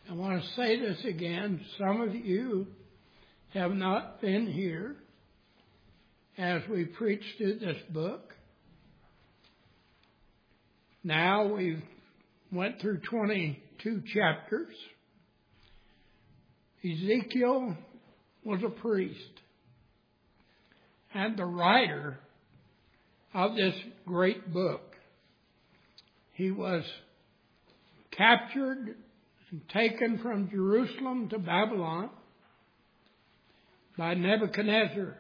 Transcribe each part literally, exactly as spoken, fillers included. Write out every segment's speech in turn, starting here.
I want to say this again. Some of you have not been here as we preached through this book. Now we've went through twenty-two chapters. Ezekiel was a priest, and the writer of this great book. He was captured and taken from Jerusalem to Babylon by Nebuchadnezzar.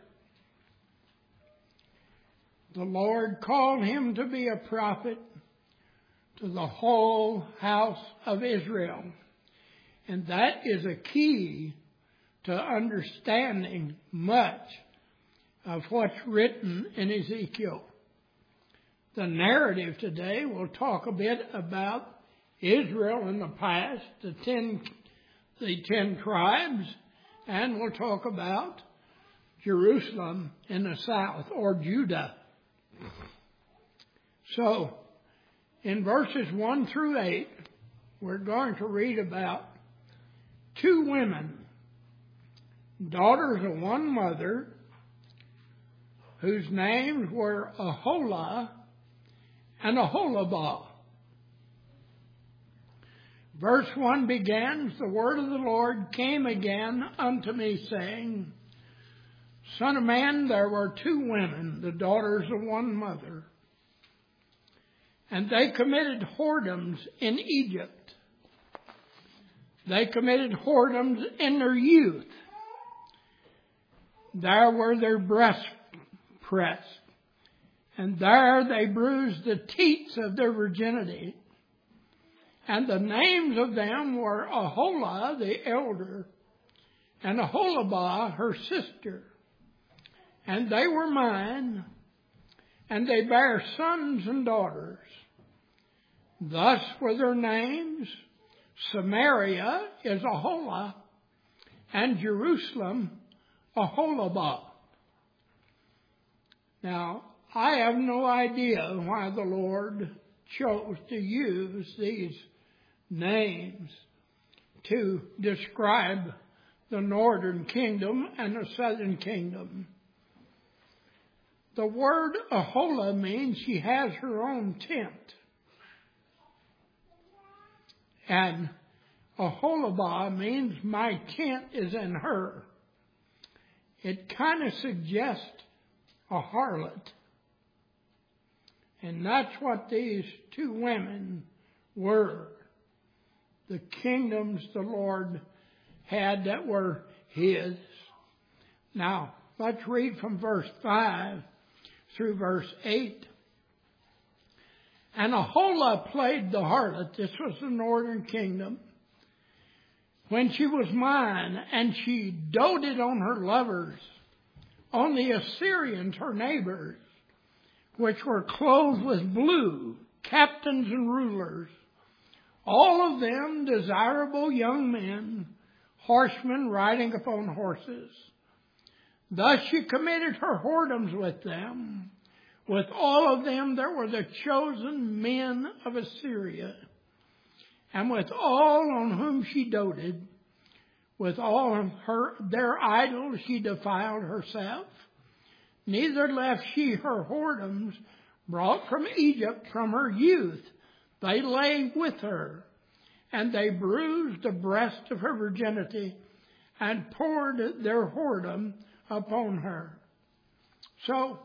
The Lord called him to be a prophet to the whole house of Israel. And that is a key to understanding much of what's written in Ezekiel. The narrative today will talk a bit about Israel in the past, the ten, the ten tribes, and we'll talk about Jerusalem in the south, or Judah. So, in verses one through eight, we're going to read about two women, daughters of one mother, whose names were Aholah and Aholibah. Verse one begins, the word of the Lord came again unto me, saying, Son of man, there were two women, the daughters of one mother, and they committed whoredoms in Egypt. They committed whoredoms in their youth. There were their breasts pressed, and there they bruised the teats of their virginity. And the names of them were Aholah, the elder, and Aholibah, her sister. And they were mine, and they bare sons and daughters. Thus were their names. Samaria is Aholah, and Jerusalem Aholibah. Now, I have no idea why the Lord chose to use these names to describe the northern kingdom and the southern kingdom. The word Aholah means she has her own tent. And Aholibah means my tent is in her. It kind of suggests a harlot. And that's what these two women were. The kingdoms the Lord had that were His. Now, let's read from verse five through verse eight. And Aholah played the harlot. This was the northern kingdom. When she was mine, and she doted on her lovers, on the Assyrians, her neighbors, which were clothed with blue, captains and rulers, all of them desirable young men, horsemen riding upon horses. Thus she committed her whoredoms with them. With all of them there were the chosen men of Assyria. And with all on whom she doted, with all of her their idols she defiled herself. Neither left she her whoredoms brought from Egypt from her youth. They lay with her, and they bruised the breast of her virginity, and poured their whoredom upon her. So,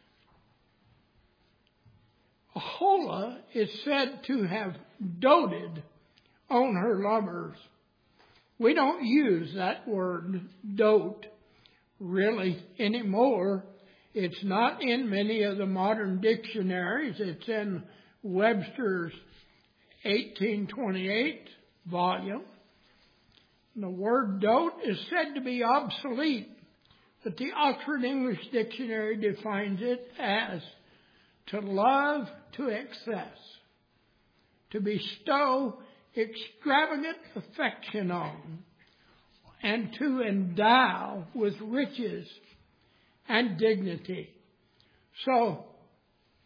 Aholah is said to have doted on her lovers. We don't use that word dote really anymore. It's not in many of the modern dictionaries. It's in Webster's eighteen twenty-eight volume. The word dote is said to be obsolete, but the Oxford English Dictionary defines it as to love to excess, to bestow extravagant affection on, and to endow with riches and dignity. So,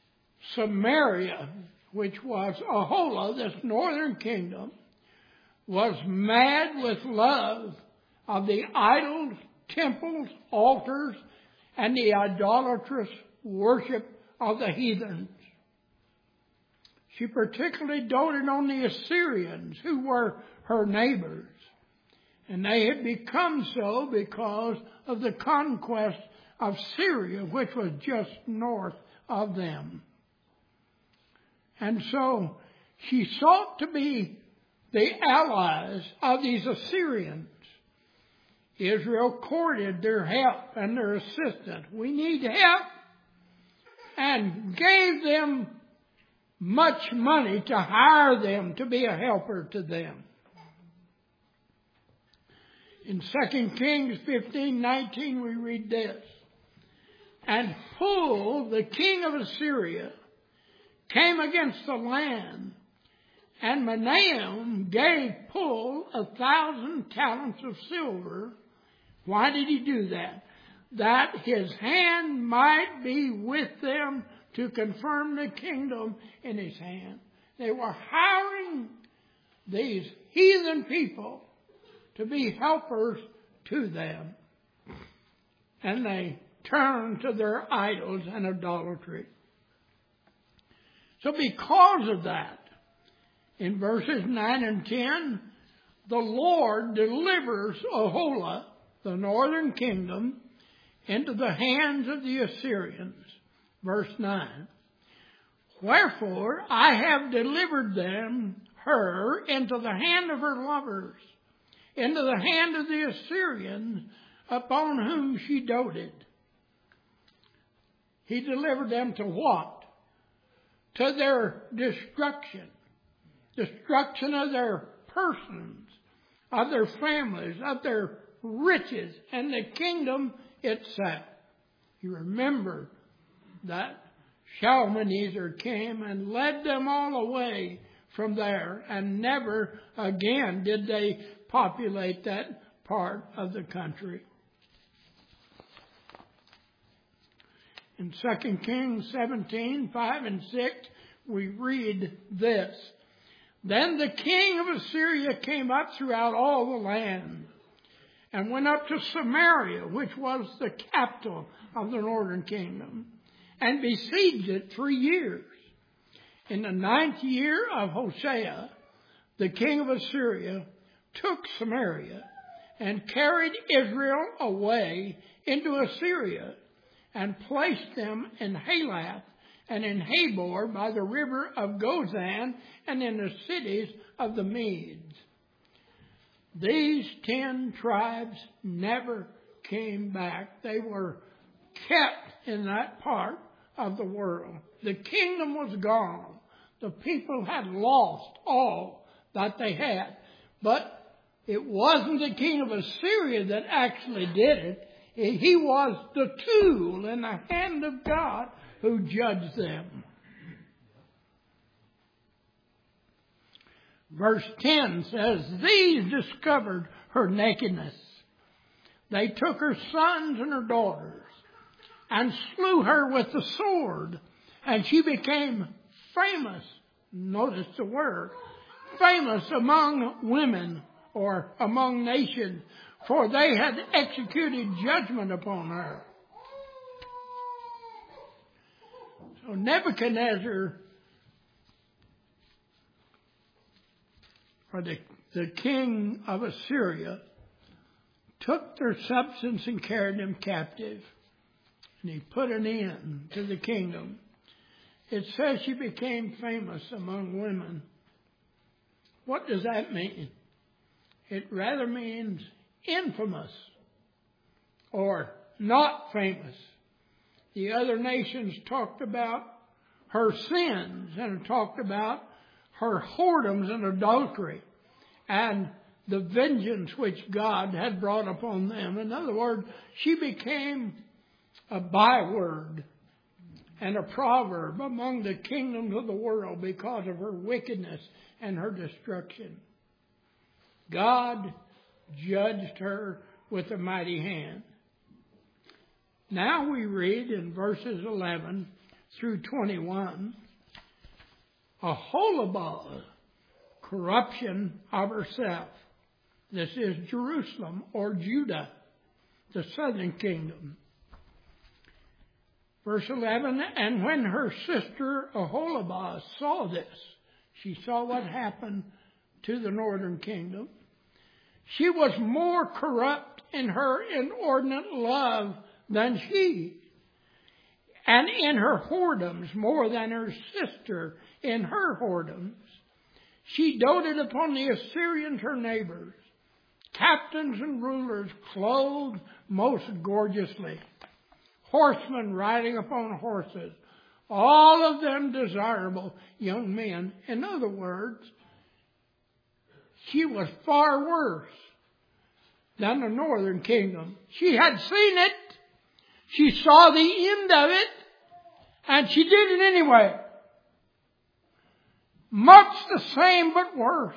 Samaria, which was Aholah, this northern kingdom, was mad with love of the idols, temples, altars, and the idolatrous worship of the heathens. She particularly doted on the Assyrians, who were her neighbors. And they had become so because of the conquest of Syria, which was just north of them. And so she sought to be the allies of these Assyrians. Israel courted their help and their assistance. We need help, and gave them much money to hire them to be a helper to them. In Second Kings fifteen nineteen we read this. And Pul, the king of Assyria, came against the land, and Menahem gave Pul a thousand talents of silver. Why did he do that? That his hand might be with them to confirm the kingdom in his hand. They were hiring these heathen people to be helpers to them. And they turned to their idols and idolatry. So because of that, in verses nine and ten, the Lord delivers Aholah, the northern kingdom, into the hands of the Assyrians. Verse nine. Wherefore I have delivered them, her, into the hand of her lovers, into the hand of the Assyrians, upon whom she doted. He delivered them to what? To their destruction. Destruction of their persons, of their families, of their riches, and the kingdom itself. You remember that Shalmaneser came and led them all away from there, and never again did they populate that part of the country. In Second Kings seventeen, five and six, we read this. Then the king of Assyria came up throughout all the land, and went up to Samaria, which was the capital of the northern kingdom, and besieged it three years. In the ninth year of Hosea, the king of Assyria took Samaria and carried Israel away into Assyria, and placed them in Halath and in Habor by the river of Gozan, and in the cities of the Medes. These ten tribes never came back. They were kept in that part of the world. The kingdom was gone. The people had lost all that they had. But it wasn't the king of Assyria that actually did it. He was the tool in the hand of God who judged them. Verse ten says, these discovered her nakedness. They took her sons and her daughters and slew her with the sword, and she became famous. Notice the word. Famous among women or among nations, for they had executed judgment upon her. So Nebuchadnezzar, or the, the king of Assyria, took their substance and carried them captive. And he put an end to the kingdom. It says she became famous among women. What does that mean? It rather means infamous or not famous. The other nations talked about her sins and talked about her whoredoms and adultery and the vengeance which God had brought upon them. In other words, she became a byword and a proverb among the kingdoms of the world because of her wickedness and her destruction. God judged her with a mighty hand. Now we read in verses eleven through twenty-one, Aholibah corruption of herself. This is Jerusalem or Judah, the southern kingdom. Verse eleven, and when her sister Aholibah saw this, she saw what happened to the northern kingdom, she was more corrupt in her inordinate love than she, and in her whoredoms more than her sister in her whoredoms. She doted upon the Assyrians, her neighbors, captains and rulers clothed most gorgeously, horsemen riding upon horses, all of them desirable young men. In other words, she was far worse than the northern kingdom. She had seen it. She saw the end of it. And she did it anyway. Much the same but worse.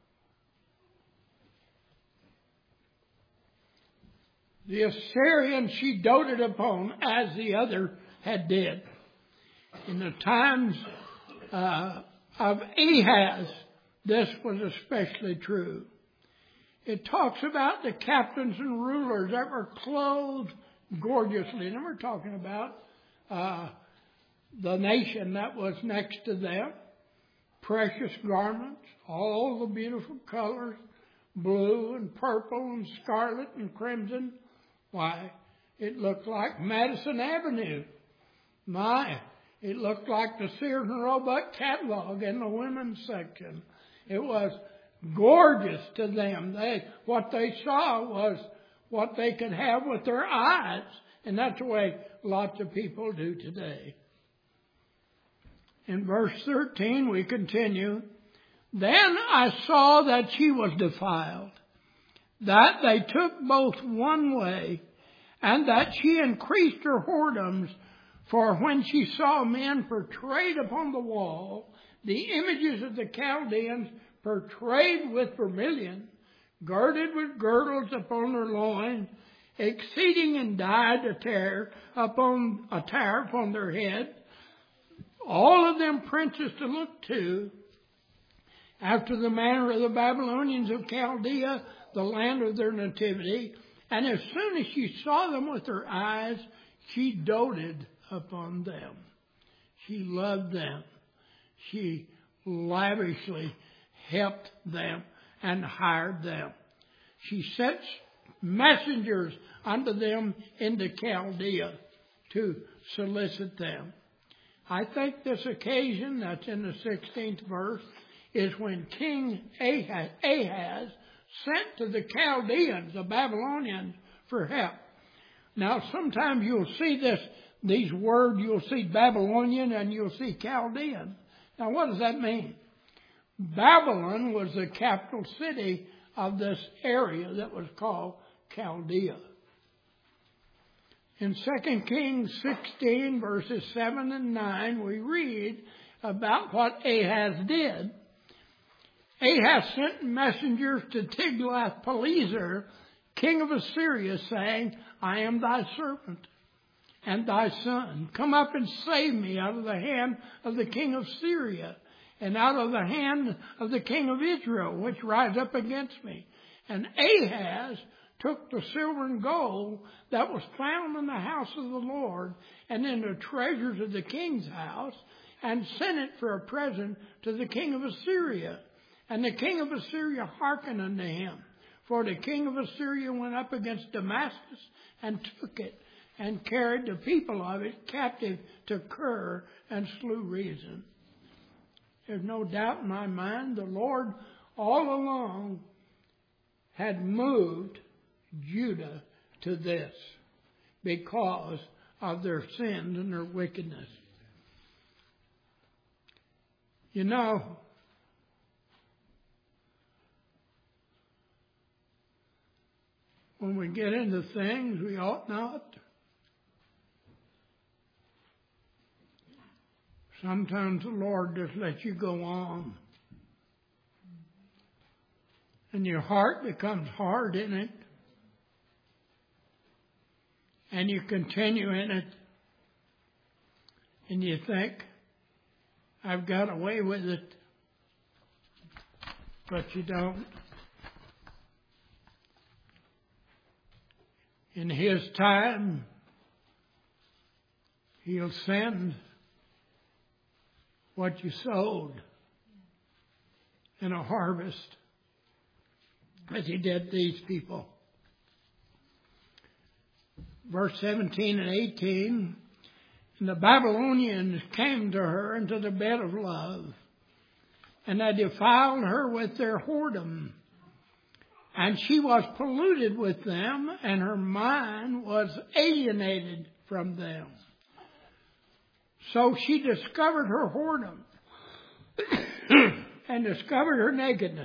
The Assyrians she doted upon as the other had did. In the times uh, of Ahaz, this was especially true. It talks about the captains and rulers that were clothed gorgeously. And we're talking about uh, the nation that was next to them. Precious garments, all the beautiful colors, blue and purple and scarlet and crimson. Why, it looked like Madison Avenue. My, it looked like the Sears and Roebuck catalog in the women's section. It was gorgeous to them. They, what they saw was what they could have with their eyes. And that's the way lots of people do today. In verse thirteen, we continue. Then I saw that she was defiled, that they took both one way, and that she increased her whoredoms. For when she saw men portrayed upon the wall, the images of the Chaldeans portrayed with vermilion, girded with girdles upon their loins, exceeding in dyed attire upon attire upon their head, all of them princes to look to, after the manner of the Babylonians of Chaldea, the land of their nativity. And as soon as she saw them with her eyes, she doted upon them. She loved them. She lavishly helped them and hired them. She sent messengers unto them into Chaldea to solicit them. I think this occasion, that's in the sixteenth verse, is when King Ahaz, Ahaz sent to the Chaldeans, the Babylonians, for help. Now, sometimes you'll see this, these words, you'll see Babylonian and you'll see Chaldean. Now, what does that mean? Babylon was the capital city of this area that was called Chaldea. In Second Kings sixteen, verses seven and nine, we read about what Ahaz did. Ahaz sent messengers to Tiglath-Pileser, king of Assyria, saying, I am thy servant and thy son. Come up and save me out of the hand of the king of Syria and out of the hand of the king of Israel, which rise up against me. And Ahaz took the silver and gold that was found in the house of the Lord and in the treasures of the king's house, and sent it for a present to the king of Assyria. And the king of Assyria hearkened unto him. For the king of Assyria went up against Damascus and took it, and carried the people of it captive to Kir, and slew Rezin. There's no doubt in my mind the Lord all along had moved Judah to this because of their sins and their wickedness. You know, when we get into things we ought not, sometimes the Lord just lets you go on. And your heart becomes hard in it. And you continue in it. And you think, I've got away with it. but you don't. In His time, He'll send what you sowed in a harvest, as He did these people. Verse seventeen and eighteen, and the Babylonians came to her into the bed of love, and they defiled her with their whoredom. And she was polluted with them, and her mind was alienated from them. So she discovered her whoredom and discovered her nakedness.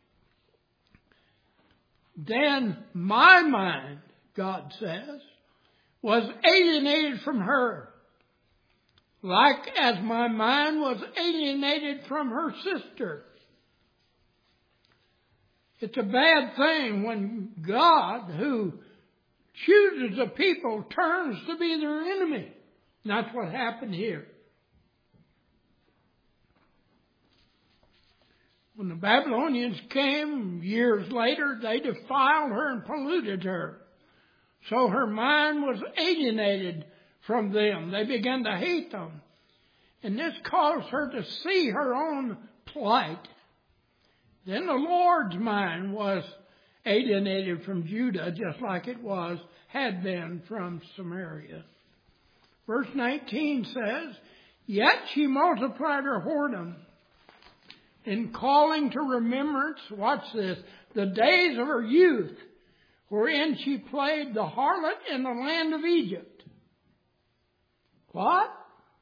Then my mind, God says, was alienated from her, like as my mind was alienated from her sister. It's a bad thing when God, who chooses a people, turns to be their enemy. And that's what happened here. When the Babylonians came years later, they defiled her and polluted her. So her mind was alienated from them. They began to hate them. And this caused her to see her own plight. Then the Lord's mind was alienated from Judah, just like it was, had been from Samaria. Verse nineteen says, yet she multiplied her whoredom in calling to remembrance, watch this, the days of her youth, wherein she played the harlot in the land of Egypt. What?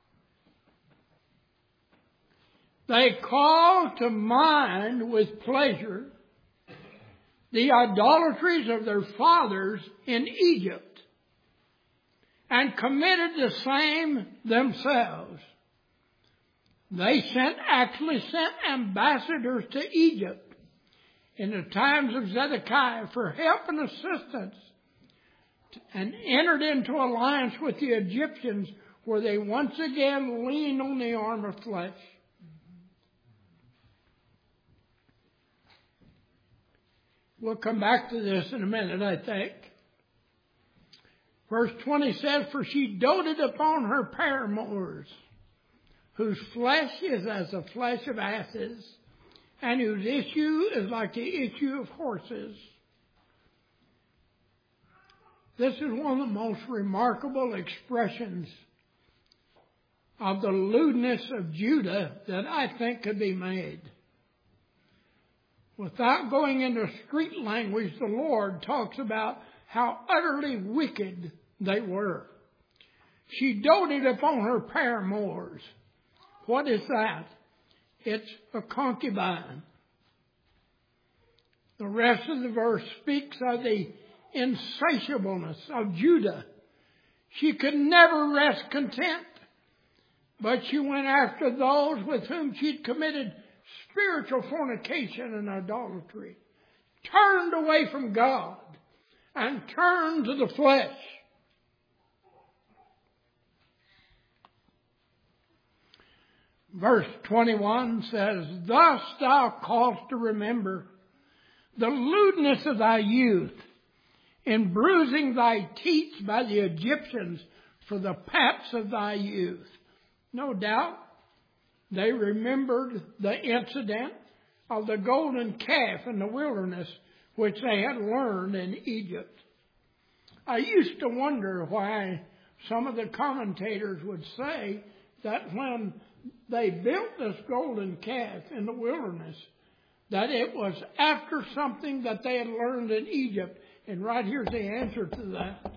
They call to mind with pleasure the idolatries of their fathers in Egypt and committed the same themselves. They sent, actually sent ambassadors to Egypt in the times of Zedekiah for help and assistance, and entered into alliance with the Egyptians, where they once again leaned on the arm of flesh. We'll come back to this in a minute, I think. Verse twenty says, for she doted upon her paramours, whose flesh is as the flesh of asses, and whose issue is like the issue of horses. This is one of the most remarkable expressions of the lewdness of Judah that I think could be made. Without going into street language, the Lord talks about how utterly wicked they were. She doted upon her paramours. What is that? It's a concubine. The rest of the verse speaks of the insatiableness of Judah. She could never rest content, but she went after those with whom she'd committed spiritual fornication and idolatry, turned away from God, and turned to the flesh. Verse twenty-one says, thus thou callest to remember the lewdness of thy youth, in bruising thy teats by the Egyptians for the paps of thy youth. No doubt they remembered the incident of the golden calf in the wilderness, which they had learned in Egypt. I used to wonder why some of the commentators would say that when they built this golden calf in the wilderness, that it was after something that they had learned in Egypt. And right here's the answer to that.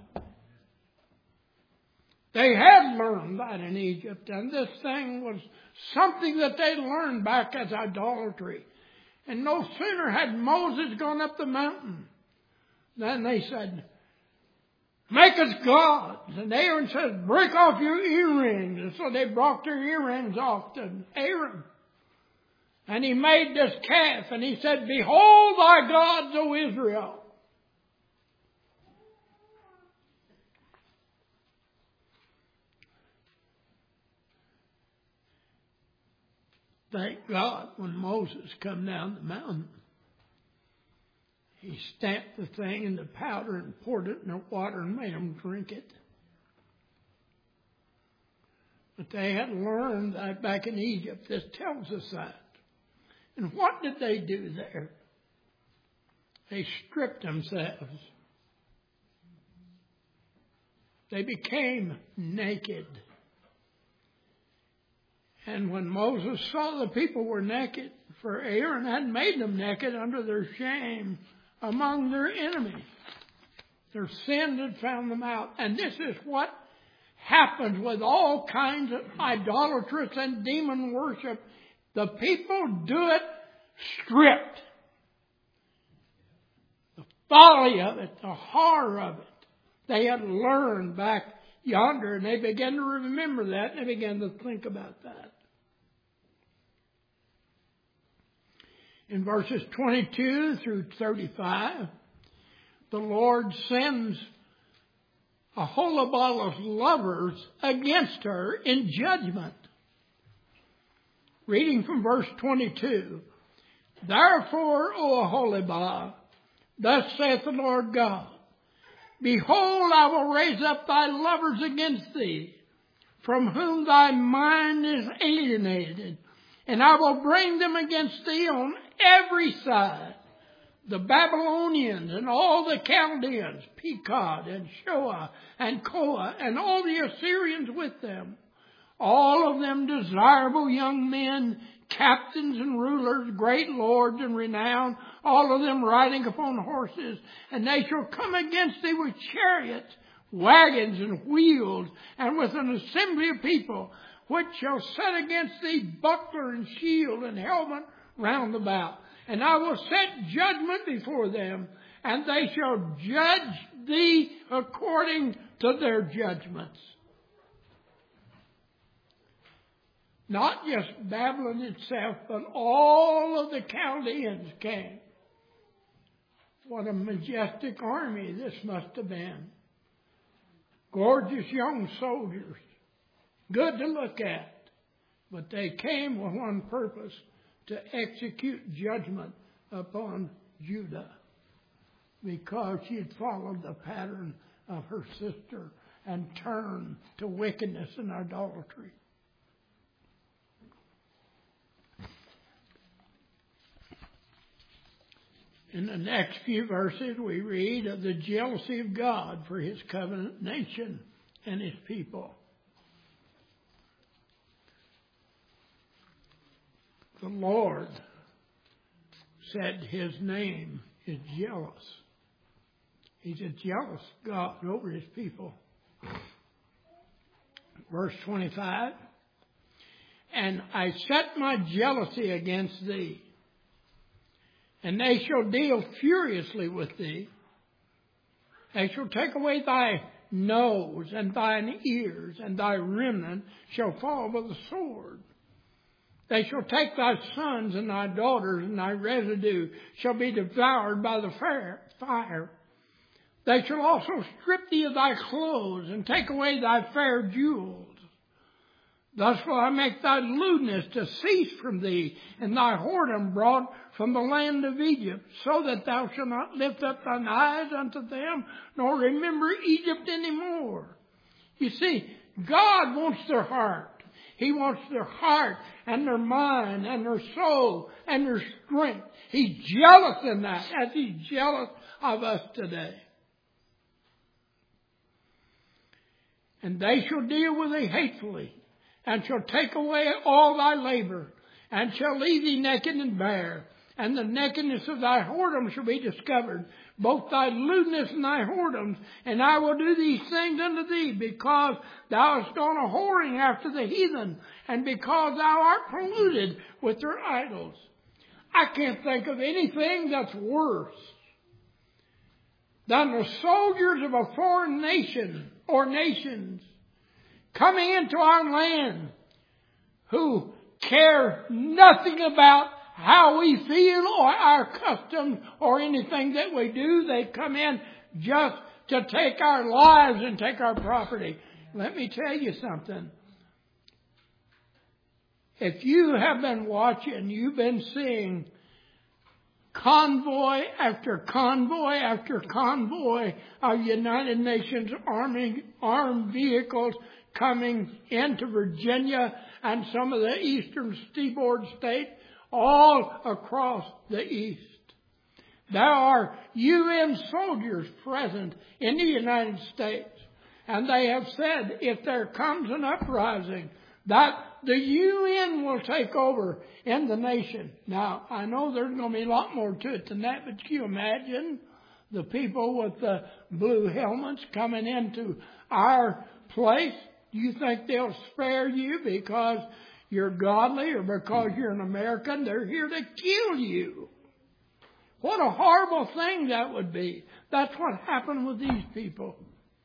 They had learned that in Egypt, and this thing was something that they learned back as idolatry. And no sooner had Moses gone up the mountain than they said, make us gods. And Aaron said, break off your earrings. And so they brought their earrings off to Aaron. And he made this calf, and he said, behold thy gods, O Israel. thank God when Moses come down the mountain, he stamped the thing in the powder and poured it in the water and made them drink it. But they had learned that back in Egypt. This tells us that. And what did they do there? They stripped themselves. They became naked. And when Moses saw the people were naked, for Aaron had made them naked under their shame among their enemies. Their sin had found them out. And this is what happens with all kinds of idolatrous and demon worship. The people do it stripped. The folly of it, the horror of it. They had learned back yonder, and they began to remember that, and they began to think about that. In verses twenty-two through thirty-five, the Lord sends Aholibah's lovers against her in judgment. Reading from verse twenty-two. Therefore, O Aholibah, thus saith the Lord God, behold, I will raise up thy lovers against thee, from whom thy mind is alienated, and I will bring them against thee on every side. The Babylonians and all the Chaldeans, Pekod and Shoah and Koah, and all the Assyrians with them, all of them desirable young men, captains and rulers, great lords and renowned, all of them riding upon horses. And they shall come against thee with chariots, wagons and wheels, and with an assembly of people, which shall set against thee buckler and shield and helmet round about. And I will set judgment before them, and they shall judge thee according to their judgments. Not just Babylon itself, but all of the Chaldeans came. What a majestic army this must have been. Gorgeous young soldiers. Good to look at. But they came with one purpose, to execute judgment upon Judah, because she had followed the pattern of her sister and turned to wickedness and idolatry. In the next few verses, we read of the jealousy of God for his covenant nation and his people. The Lord said his name is jealous. He's a jealous God over his people. Verse twenty-five. And I set my jealousy against thee, and they shall deal furiously with thee. They shall take away thy nose and thine ears, and thy remnant shall fall by the sword. They shall take thy sons and thy daughters, and thy residue shall be devoured by the fire. They shall also strip thee of thy clothes, and take away thy fair jewels. Thus will I make thy lewdness to cease from thee, and thy whoredom brought from the land of Egypt, so that thou shalt not lift up thine eyes unto them, nor remember Egypt any more. You see, God wants their heart. He wants their heart and their mind and their soul and their strength. He's jealous in that, as he's jealous of us today. And they shall deal with thee hatefully, and shall take away all thy labor, and shall leave thee naked and bare. And the nakedness of thy whoredom shall be discovered, both thy lewdness and thy whoredoms. And I will do these things unto thee, because thou hast gone a whoring after the heathen, and because thou art polluted with their idols. I can't think of anything that's worse than the soldiers of a foreign nation or nations coming into our land who care nothing about how we feel or our customs or anything that we do. They come in just to take our lives and take our property. Let me tell you something. If you have been watching, you've been seeing convoy after convoy after convoy of United Nations Army armed vehicles coming into Virginia and some of the eastern seaboard states, all across the east. There are U N soldiers present in the United States, and they have said if there comes an uprising, that the U N will take over in the nation. Now, I know there's going to be a lot more to it than that, but can you imagine the people with the blue helmets coming into our place? Do you think they'll spare you because you're godly or because you're an American? They're here to kill you. What a horrible thing that would be. That's what happened with these people.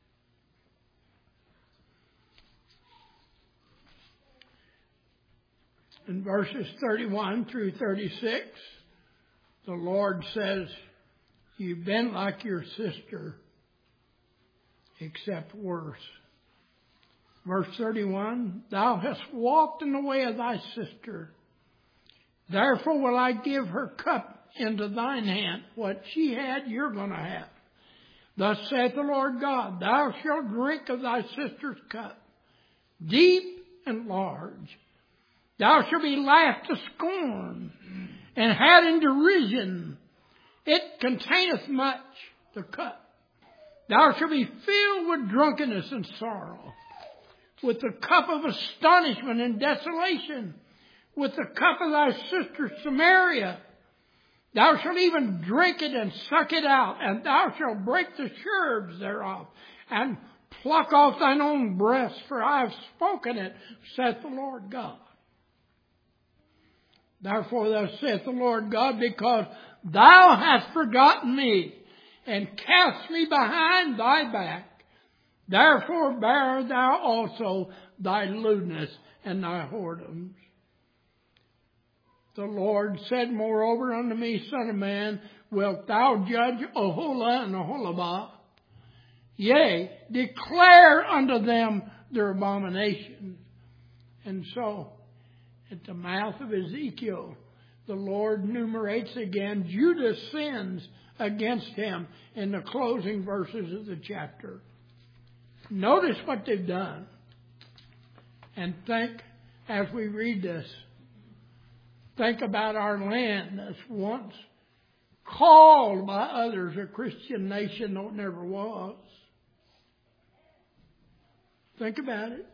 In verses thirty-one through thirty-six, the Lord says, you've been like your sister, except worse. Verse thirty-one, thou hast walked in the way of thy sister. Therefore will I give her cup into thine hand. What she had, you're going to have. Thus saith the Lord God, thou shalt drink of thy sister's cup, deep and large. Thou shalt be laughed to scorn and had in derision. It containeth much, the cup. Thou shalt be filled with drunkenness and sorrow, with the cup of astonishment and desolation, with the cup of thy sister Samaria. Thou shalt even drink it and suck it out, and thou shalt break the sherbs thereof, and pluck off thine own breast, for I have spoken it, saith the Lord God. Therefore thus saith the Lord God, because thou hast forgotten me, and cast me behind thy back, therefore bear thou also thy lewdness and thy whoredoms. The Lord said moreover unto me, Son of man, wilt thou judge Oholah and Oholibah? Yea, declare unto them their abominations. And so, at the mouth of Ezekiel, the Lord enumerates again Judah's sins against him in the closing verses of the chapter. Notice what they've done. And think, as we read this, think about our land that's once called by others a Christian nation, though it never was. Think about it.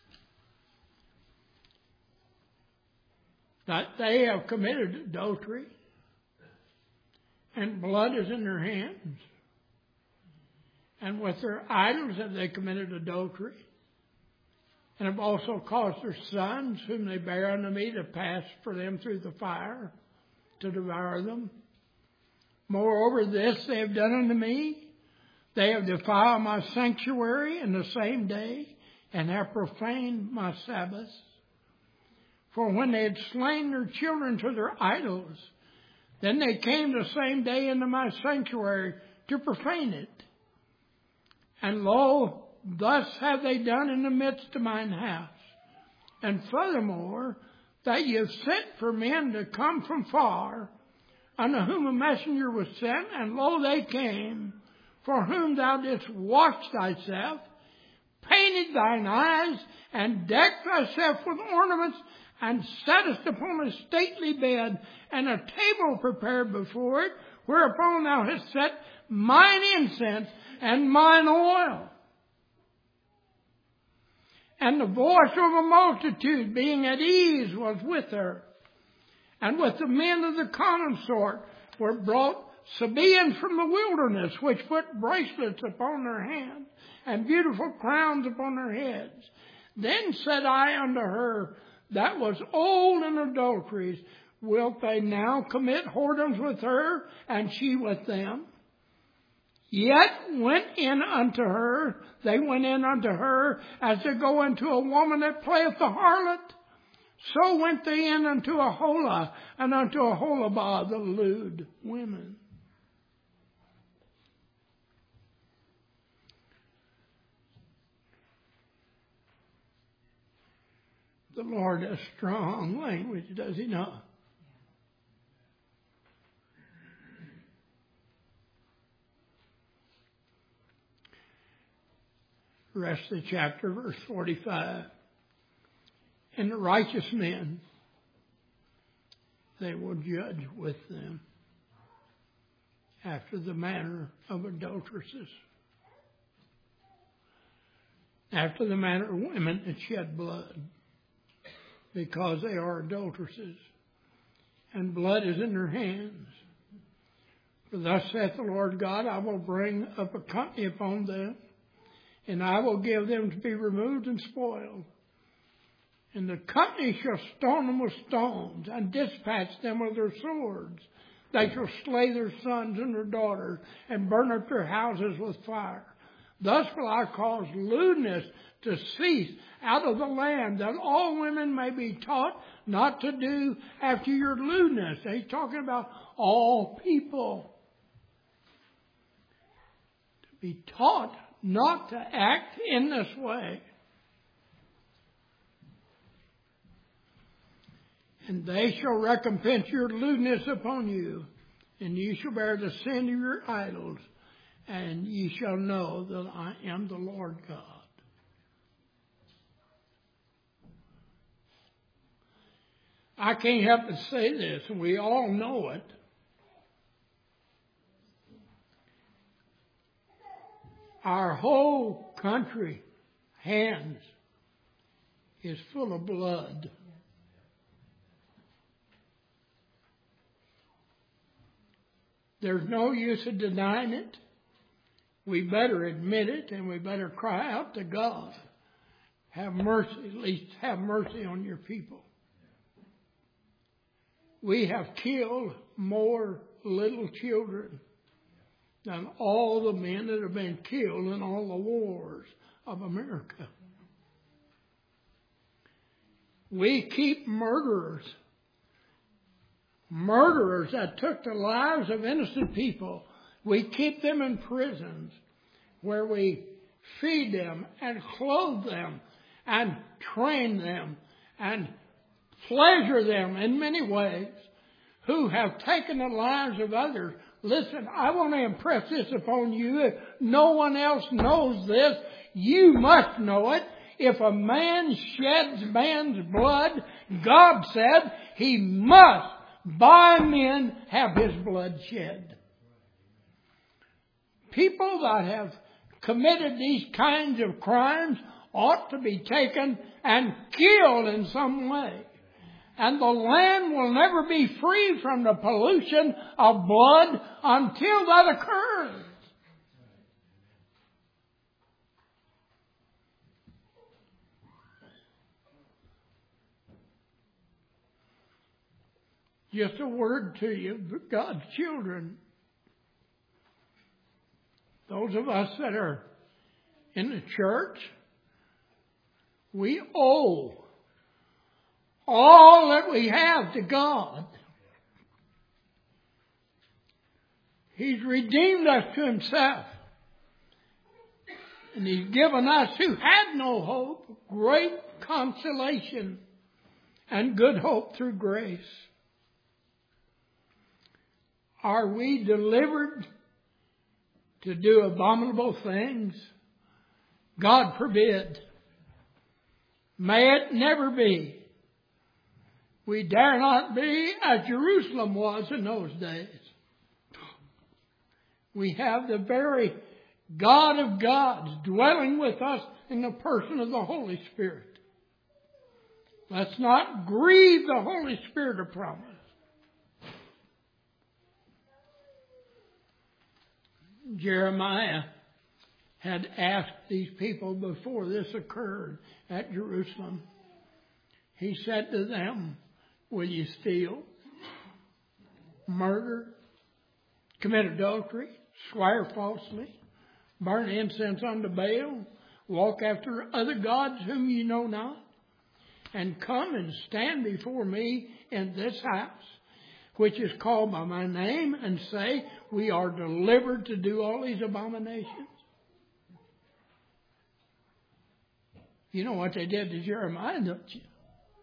That they have committed adultery, and blood is in their hands. And with their idols have they committed adultery, and have also caused their sons, whom they bear unto me, to pass for them through the fire, to devour them. Moreover, this they have done unto me. They have defiled my sanctuary in the same day, and have profaned my Sabbaths. For when they had slain their children to their idols, then they came the same day into my sanctuary to profane it. And lo, thus have they done in the midst of mine house. And furthermore, that ye have sent for men to come from far, unto whom a messenger was sent, and lo, they came, for whom thou didst wash thyself, painted thine eyes, and decked thyself with ornaments, and sattest upon a stately bed, and a table prepared before it, whereupon thou hast set mine incense and mine oil. And the voice of a multitude, being at ease, was with her. And with the men of the common sort were brought Sabaeans from the wilderness, which put bracelets upon their hands, and beautiful crowns upon their heads. Then said I unto her, that was old in adulteries, wilt they now commit whoredoms with her, and she with them? Yet went in unto her, they went in unto her, as they go into a woman that playeth the harlot. So went they in unto Oholah, and unto Oholibah, the lewd women. The Lord has strong language, does He not? Rest of the chapter, verse forty-five. And the righteous men, they will judge with them after the manner of adulteresses, after the manner of women that shed blood, because they are adulteresses, and blood is in their hands. For thus saith the Lord God, I will bring up a company upon them, and I will give them to be removed and spoiled. And the company shall stone them with stones, and dispatch them with their swords. They shall slay their sons and their daughters, and burn up their houses with fire. Thus will I cause lewdness to cease out of the land, that all women may be taught not to do after your lewdness. He's talking about all people. To be taught not to act in this way. And they shall recompense your lewdness upon you, and ye shall bear the sin of your idols, and ye shall know that I am the Lord God. I can't help but say this, and we all know it. Our whole country, hands, is full of blood. There's no use in denying it. We better admit it, and we better cry out to God. Have mercy, at least have mercy on your people. We have killed more little children than all the men that have been killed in all the wars of America. We keep murderers. Murderers that took the lives of innocent people. We keep them in prisons where we feed them and clothe them and train them and pleasure them in many ways, who have taken the lives of others. Listen, I want to impress this upon you. If no one else knows this, you must know it. If a man sheds man's blood, God said he must by men have his blood shed. People that have committed these kinds of crimes ought to be taken and killed in some way. And the land will never be free from the pollution of blood until that occurs. Just a word to you, God's children. Those of us that are in the church, we owe all that we have to God. He's redeemed us to Himself. And He's given us who had no hope great consolation and good hope through grace. Are we delivered to do abominable things? God forbid. May it never be. We dare not be as Jerusalem was in those days. We have the very God of gods dwelling with us in the person of the Holy Spirit. Let's not grieve the Holy Spirit of promise. Jeremiah had asked these people before this occurred at Jerusalem. He said to them, will you steal, murder, commit adultery, swear falsely, burn incense unto Baal, walk after other gods whom you know not, and come and stand before me in this house, which is called by my name, and say, we are delivered to do all these abominations? You know what they did to Jeremiah, don't you?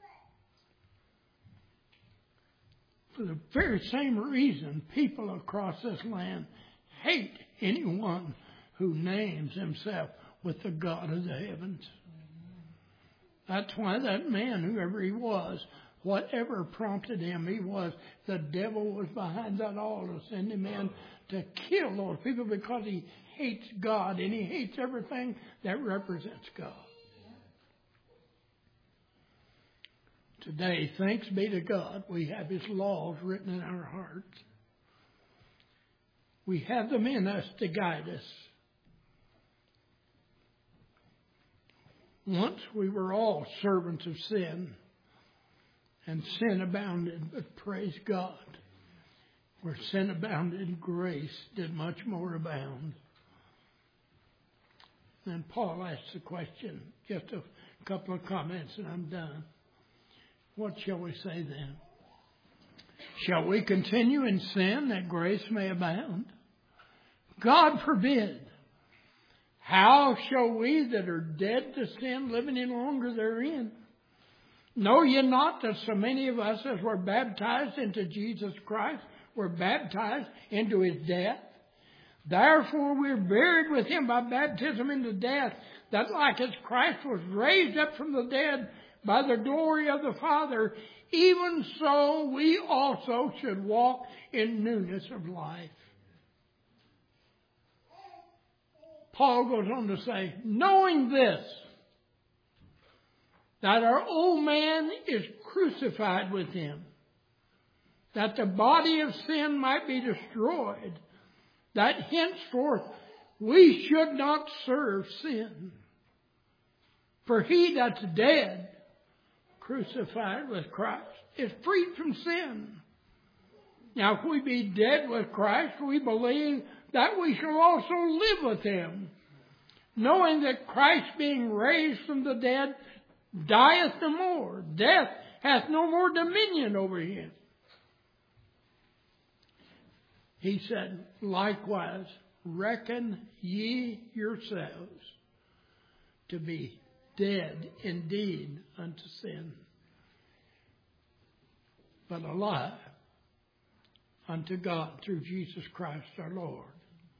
For the very same reason, people across this land hate anyone who names himself with the God of the heavens. That's why that man, whoever he was, whatever prompted him, he was, the devil was behind that all to send him in to kill those people because he hates God and he hates everything that represents God. Today, thanks be to God, we have His laws written in our hearts. We have them in us to guide us. Once we were all servants of sin, and sin abounded, but praise God, where sin abounded, grace did much more abound. Then Paul asks the question, just a couple of comments and I'm done. What shall we say then? Shall we continue in sin that grace may abound? God forbid. How shall we that are dead to sin live any longer therein? Know ye not that so many of us as were baptized into Jesus Christ were baptized into His death? Therefore we are buried with Him by baptism into death, that like as Christ was raised up from the dead by the glory of the Father, even so we also should walk in newness of life. Paul goes on to say, knowing this, that our old man is crucified with Him, that the body of sin might be destroyed, that henceforth we should not serve sin. For he that's dead, crucified with Christ, is freed from sin. Now, if we be dead with Christ, we believe that we shall also live with Him, knowing that Christ, being raised from the dead, dieth no more. Death hath no more dominion over Him. He said, likewise, reckon ye yourselves to be dead indeed unto sin, but alive unto God through Jesus Christ our Lord.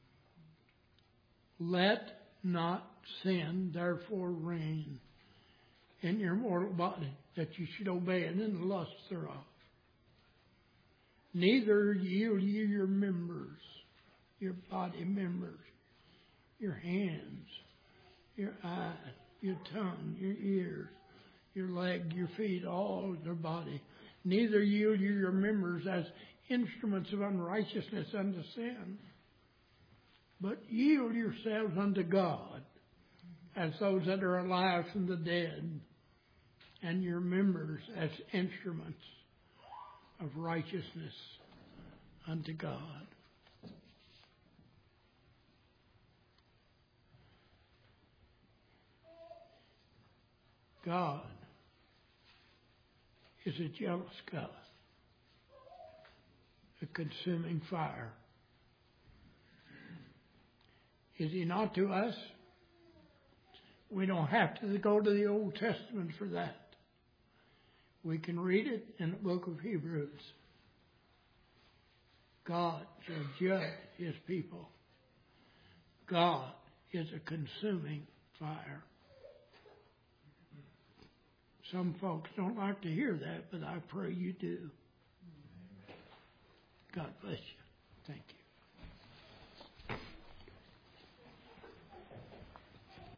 Let not sin therefore reign in your mortal body, that you should obey it in the lusts thereof. Neither yield ye your members, your body members, your hands, your eyes, your tongue, your ears, your leg, your feet, all your body. Neither yield you your members as instruments of unrighteousness unto sin, but yield yourselves unto God as those that are alive from the dead, and your members as instruments of righteousness unto God. God is a jealous God, a consuming fire. Is He not to us? We don't have to go to the Old Testament for that. We can read it in the book of Hebrews. God shall judge His people. God is a consuming fire. Some folks don't like to hear that, but I pray you do. God bless you.